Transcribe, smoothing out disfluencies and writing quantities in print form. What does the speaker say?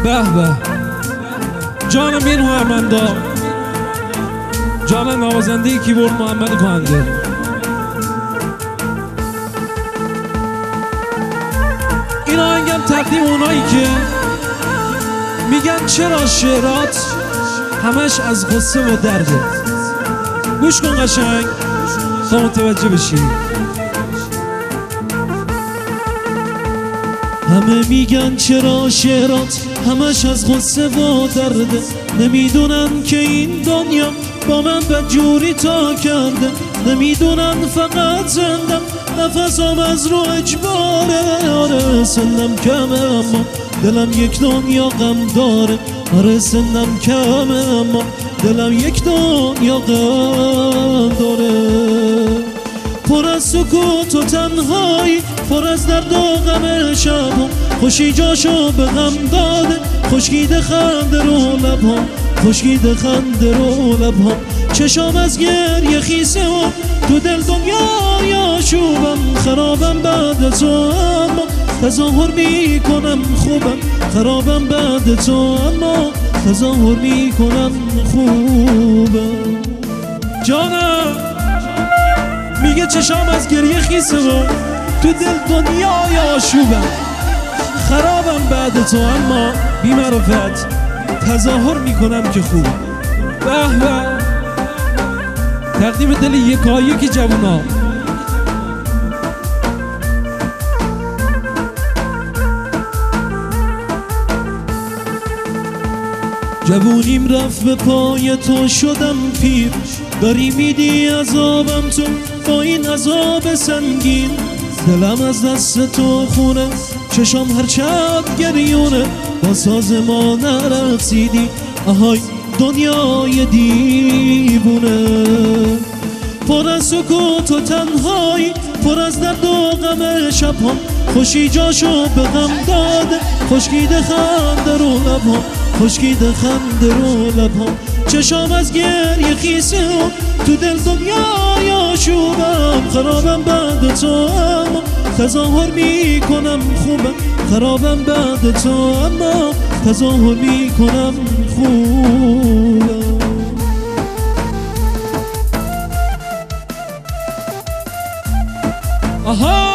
به به جانم این هنرمندا، جانم نوازنده کیبورد محمد کهنده. این آهنگم تقدیم اونایی که میگن چرا شعرات همش از غصه و درده. گوش کن قشنگ تا متوجه بشی. همه میگن چرا شعرات همش از غصه و درده، نمیدونن که این دنیا با من بدجوری تا کرده، نمیدونن فقط زندم نفسم از رو اجباره. آره سنم کمه اما دلم یک دنیا غم داره، آره سنم کمه اما دلم یک دنیا غم داره. پر از سکوت و تنهایی، پر از درد و غم شبم، خوشی جاشو به غم داده، خشکیده خنده رو لبام، خشکیده خنده رو لبام. چشام از گریه خیسه و تو دل دنیا شوبم، خرابم بعد تو اما تظاهر میکنم خوبم، خرابم بعد تو اما تظاهر میکنم خوبم. جانم میگه چشام از گریه خیسه و تو دل دنیا شوبم، خرابم بعد تو اما بی معرفت تظاهر میکنم که خوب. به به تقدیم دل یکایک جوونا. جوونیم رفت به پای تو شدم پیر، داری میدی عذابم تو با این عذاب سنگین. دلم از دست تو خونه، چشم هر شب گریونه، با ساز ما نرقصیدی آهای دنیای دیوونه. پر از سکوت و تنهایی، پر از درد و غم شبام، خوشی جاشو به غم داده، خشکیده خنده رو لبام، خشکیده خنده رو لبام. چشام از گریه خیسه و تو دل دنیا شوبم، خرابم بعد تو اما تظاهر میکنم خوبم، خرابم بعد تو اما تظاهر میکنم خوبم. آها